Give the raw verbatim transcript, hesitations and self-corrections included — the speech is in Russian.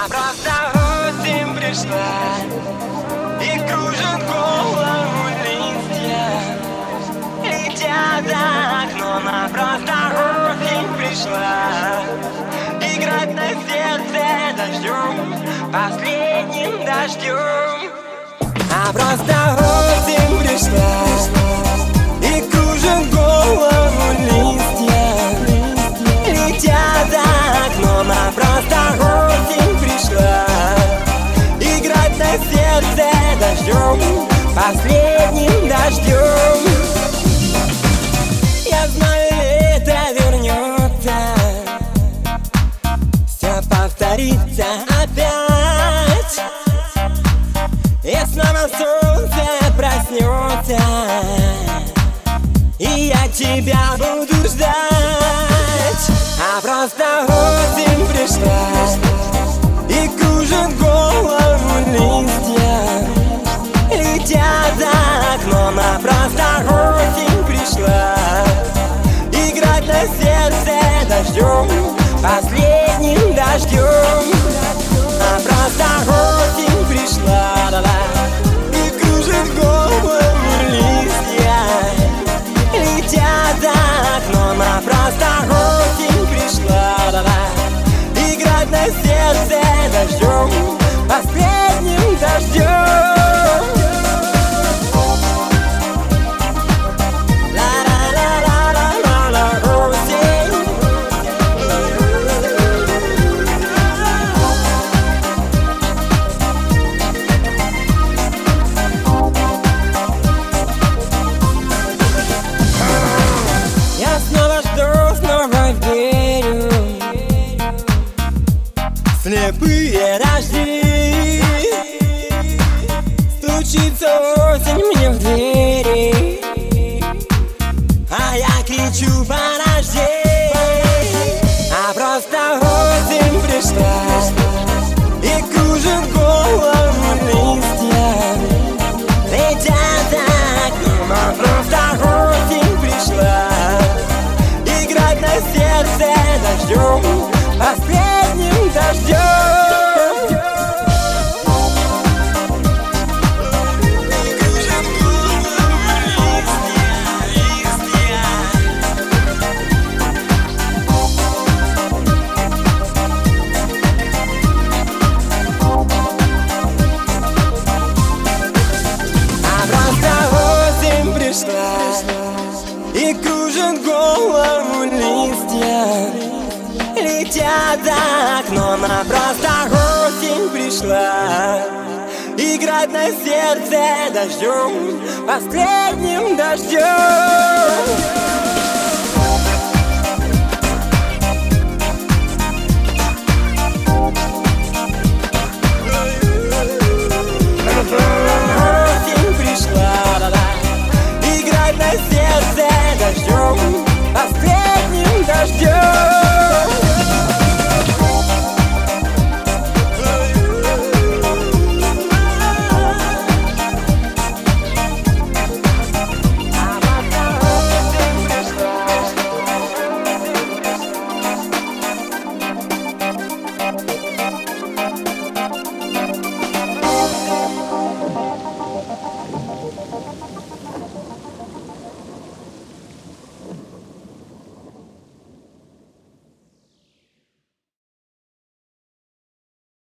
А просто осень пришла и кружит голову листья, летят за окном. А просто осень пришла играть на сердце дождем, последним дождем. А просто осень пришла и кружит голову листья, летят за окном. А просто осень пришла играть на сердце дождем, последним дождем. Я знаю, лето вернется, все повторится опять, и снова солнце проснется, и я тебя буду ждать. А просто осень пришла и кружит голову листья, летят за окном. А просто осень пришла играть на сердце дождем, последним дождем. А просто осень пришла, да-да, и кружит голову листья, летят за окном. А просто осень пришла, да-да, играть на сердце дождем, последним дождем. Слепые дожди, стучится осень мне в двери, а я кричу: подожди. А просто осень пришла и кружит голову листья, летят за окном. А просто осень пришла играть на сердце дождем, последним дождем. А просто осень пришла и кружит голову листья, летят за окном. А просто осень пришла играть на сердце дождем, последним дождем.